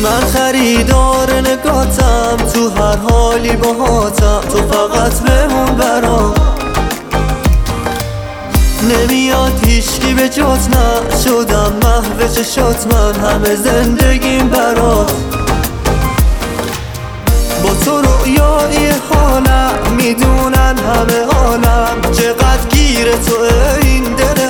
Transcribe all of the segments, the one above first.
من خریدار نگاتم، تو هر حالی باهاتم، تو فقط بمون برام. نمیاد هیچکی به جات، من شدم محو چشات، من همه زندگیم برات. با تو رویای حالم، میدونن همه عالم چقدر گیر تو این دل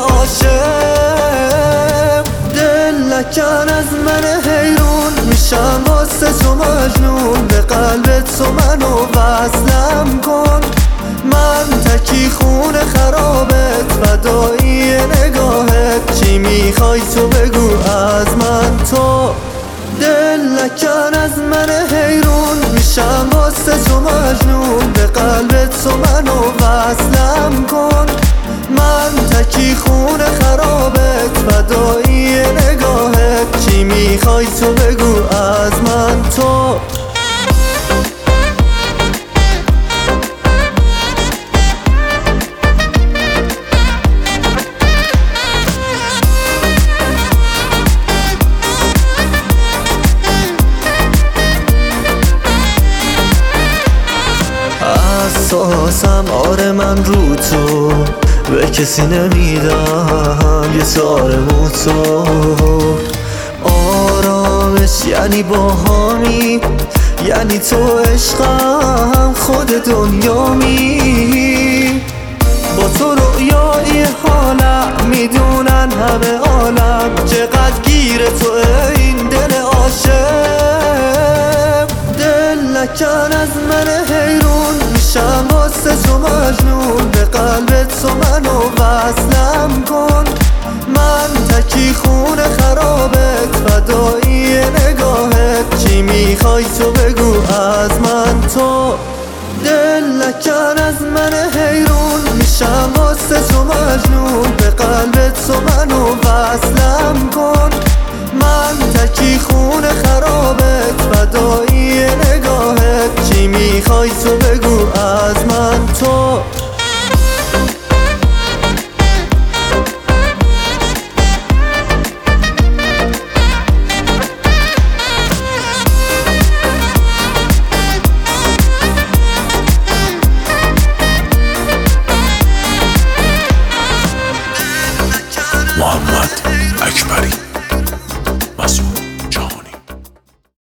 عاشق. دل لکن از من حیرون، میشم واسه تو مجنون، به قلبت تو منو وصلم کن. من تکی خون خرابت، فدایی نگاهت، چی میخوای تو بگو از من تو. دل لکن از من حیرون، میشم واسه تو مجنون، به قلبت تو منو وصلم کن. من تکی خون خرابت، فدایی نگاهت، چی میخوای تو بگو از من تو. حساسم آره من رو تو، به کسی نمیدم یه تار مو تو. آرامش یعنی باهامی، یعنی تو عشقم، خود دنیامی. با تو رویای حالم، میدونن همه عالم چقدر گیر تو این دل عاشق. دل لکن از من حیرون، میشم واسه تو مجنون، به قلبت تو منو وصلم کن. من تکی خون خرابت، فدایی نگاهت، چی میخوای تو بگو از من تو. دل لکن از من حیرون، میشم واسه تو مجنون، به قلبت تو منو وصلم کن. من تکی خون خرابت، فدایی نگاهت، چی میخوای تو